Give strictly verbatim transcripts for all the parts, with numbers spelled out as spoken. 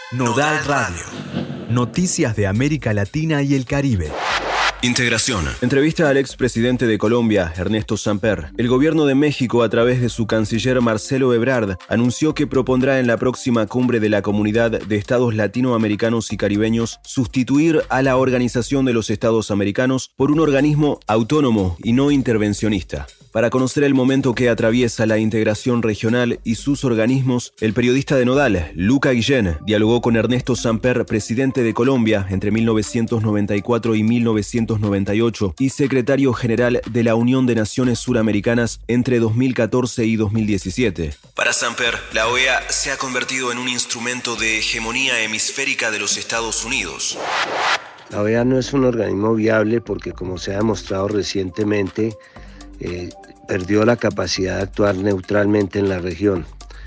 Nodal Radio. Noticias de América Latina y el Caribe. Integración. Entrevista al expresidente de Colombia, Ernesto Samper. El gobierno de México, a través de su canciller Marcelo Ebrard, anunció que propondrá en la próxima cumbre de la Comunidad de Estados Latinoamericanos y Caribeños sustituir a la Organización de los Estados Americanos por un organismo autónomo y no intervencionista. Para conocer el momento que atraviesa la integración regional y sus organismos, el periodista de Nodal, Luca Guillén, dialogó con Ernesto Samper, presidente de Colombia entre mil novecientos noventa y cuatro y mil novecientos noventa y ocho y secretario general de la Unión de Naciones Suramericanas entre dos mil catorce y dos mil diecisiete. Para Samper, la O E A se ha convertido en un instrumento de hegemonía hemisférica de los Estados Unidos. La O E A no es un organismo viable porque, como se ha demostrado recientemente, Eh, perdió la capacidad de actuar neutralmente en la región.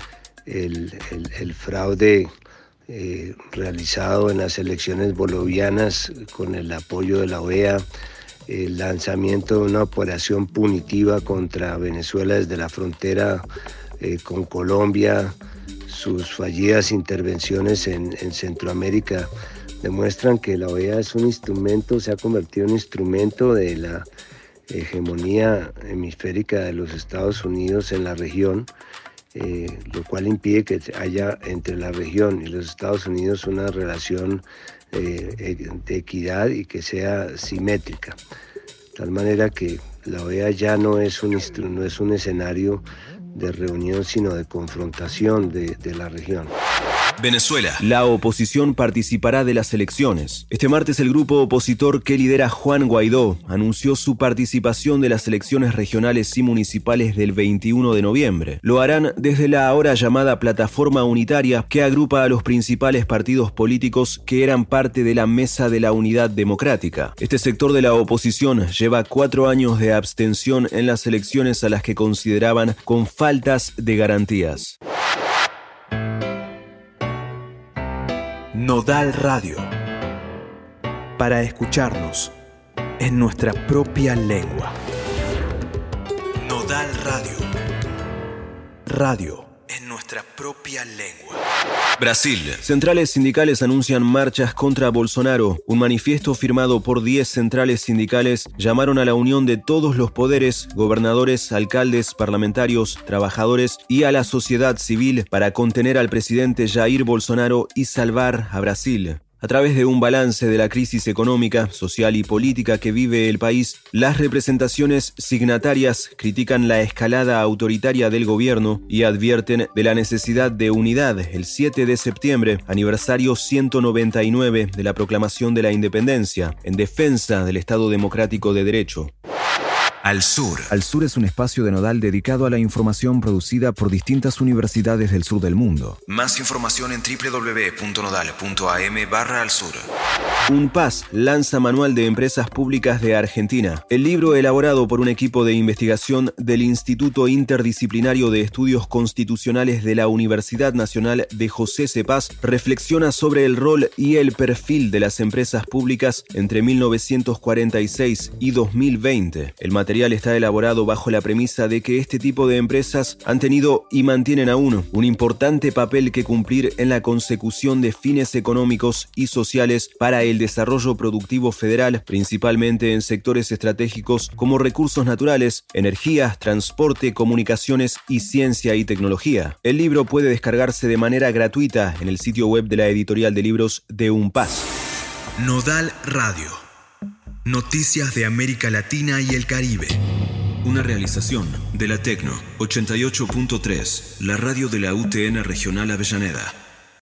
El, el, el fraude eh, realizado en las elecciones bolivianas con el apoyo de la O E A, el lanzamiento de una operación punitiva contra Venezuela desde la frontera eh, con Colombia, sus fallidas intervenciones en, en Centroamérica, demuestran que la O E A es un instrumento, se ha convertido en un instrumento de la hegemonía hemisférica de los Estados Unidos en la región, eh, lo cual impide que haya entre la región y los Estados Unidos una relación eh, de equidad y que sea simétrica. De tal manera que la O E A ya no es un, no es un escenario de reunión, sino de confrontación de, de la región. Venezuela. La oposición participará de las elecciones. Este martes el grupo opositor que lidera Juan Guaidó anunció su participación de las elecciones regionales y municipales del veintiuno de noviembre. Lo harán desde la ahora llamada Plataforma Unitaria, que agrupa a los principales partidos políticos que eran parte de la Mesa de la Unidad Democrática. Este sector de la oposición lleva cuatro años de abstención en las elecciones a las que consideraban con faltas de garantías. Nodal Radio. Para escucharnos en nuestra propia lengua. Nodal Radio. Radio en nuestra propia lengua. Brasil. Centrales sindicales anuncian marchas contra Bolsonaro. Un manifiesto firmado por diez centrales sindicales llamaron a la unión de todos los poderes, gobernadores, alcaldes, parlamentarios, trabajadores y a la sociedad civil para contener al presidente Jair Bolsonaro y salvar a Brasil. A través de un balance de la crisis económica, social y política que vive el país, las representaciones signatarias critican la escalada autoritaria del gobierno y advierten de la necesidad de unidad el siete de septiembre, aniversario ciento noventa y nueve de la proclamación de la independencia, en defensa del Estado Democrático de Derecho. Al Sur. Al Sur es un espacio de Nodal dedicado a la información producida por distintas universidades del sur del mundo. Más información en doble u doble u doble u punto nodal punto a m barra al sur. UNPAS lanza Manual de Empresas Públicas de Argentina. El libro, elaborado por un equipo de investigación del Instituto Interdisciplinario de Estudios Constitucionales de la Universidad Nacional de José Cepaz, reflexiona sobre el rol y el perfil de las empresas públicas entre mil novecientos cuarenta y seis y dos mil veinte. El material está elaborado bajo la premisa de que este tipo de empresas han tenido y mantienen aún un importante papel que cumplir en la consecución de fines económicos y sociales para el desarrollo productivo federal, principalmente en sectores estratégicos como recursos naturales, energía, transporte, comunicaciones y ciencia y tecnología. El libro puede descargarse de manera gratuita en el sitio web de la editorial de libros de UNPAS. Nodal Radio. Noticias de América Latina y el Caribe. Una realización de la Tecno ochenta y ocho punto tres, la radio de la U T N Regional Avellaneda.